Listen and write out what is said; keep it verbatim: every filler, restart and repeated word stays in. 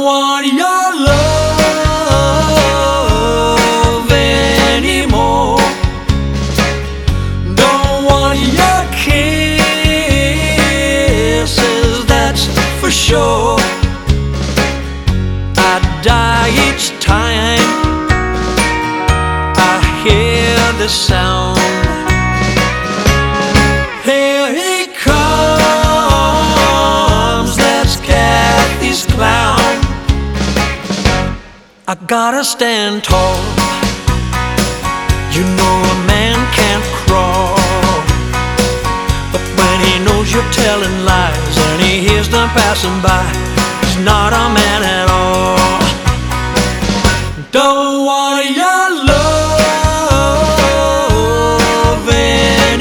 want your love anymore. Don't want your kisses, that's for sure. I die each time I hear the sound. Here he comes, that's Kathy's clown. I gotta stand tall, you know a man can't crawl. But when he knows you're telling lies and he hears them passing by, he's not a man at all.